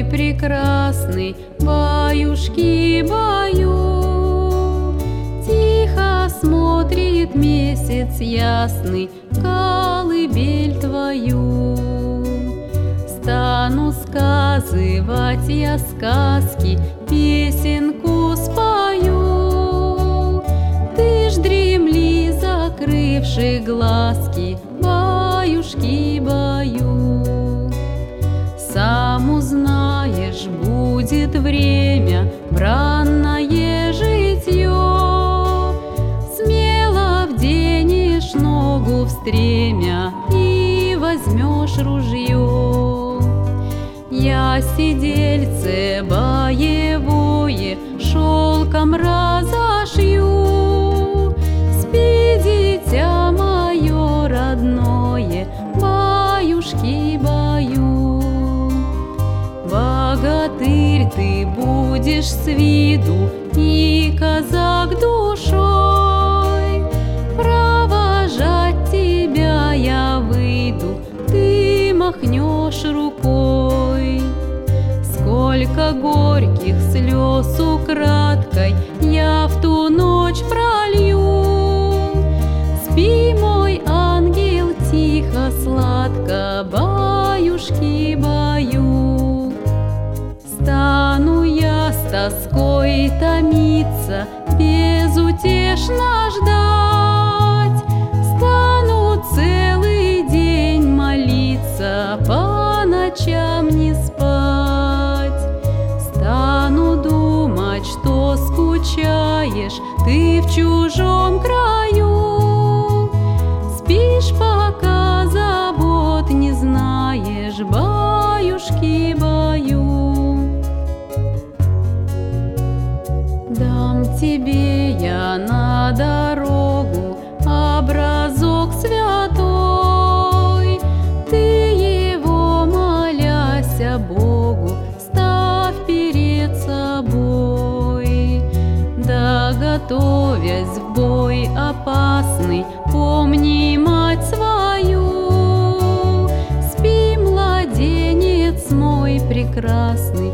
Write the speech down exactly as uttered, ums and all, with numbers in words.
мой прекрасный, баюшки-баю. Тихо смотрит месяц ясный в колыбель твою. Стану сказывать я сказки, песенку спою. Ты ж дремли, закрывши глазки, баюшки-баю. Сам узнаешь, будет время бранное житье. Смело вденешь ногу в стремя и возьмешь ружье. Я сидельце боевое шелком разошью. Спи, дитя мое родное, баюшки-баю. Богатырь ты будешь с виду и казак душой. Провожать тебя я выйду, ты махнешь рукой. Сколько горьких слез украдкой я в ту ночь пролью. Спи, мой ангел, тихо, сладко, баюшки-баю. Стану я с тоской томиться, безутешно ждать. Стану целый день молиться, по ночам не спать. Стану думать, что скучаешь ты в чужом краю. Спишь, пока забот не знаешь, баюшки-баю. Дам тебе я на дорогу образок святой. Ты его, моляся Богу, ставь перед собой. Да, готовясь в бой опасный, помни мать свою. Спи, младенец мой прекрасный,